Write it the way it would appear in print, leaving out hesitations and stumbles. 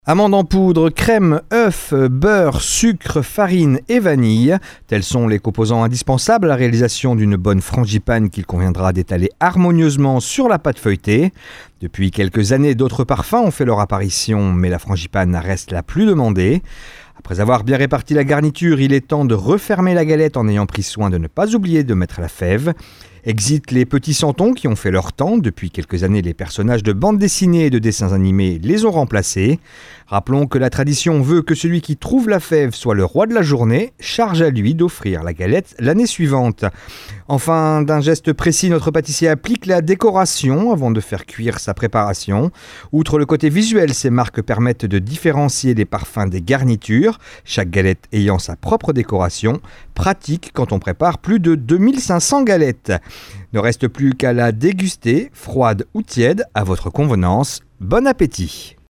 Amandes en poudre, crème, œufs, beurre, sucre, farine et vanille, tels sont les composants indispensables à la réalisation d'une bonne frangipane qu'il conviendra d'étaler harmonieusement sur la pâte feuilletée. Depuis quelques années, d'autres parfums ont fait leur apparition, mais la frangipane reste la plus demandée. Après avoir bien réparti la garniture, il est temps de refermer la galette en ayant pris soin de ne pas oublier de mettre la fève. Exit les petits santons qui ont fait leur temps. Depuis quelques années, les personnages de bandes dessinées et de dessins animés les ont remplacés. Rappelons que la tradition veut que celui qui trouve la fève soit le roi de la journée, charge à lui d'offrir la galette l'année suivante. Enfin, d'un geste précis, notre pâtissier applique la décoration avant de faire cuire sa préparation. Outre le côté visuel, ces marques permettent de différencier les parfums des garnitures, chaque galette ayant sa propre décoration, pratique quand on prépare plus de 2500 galettes. Ne reste plus qu'à la déguster, froide ou tiède, à votre convenance. Bon appétit!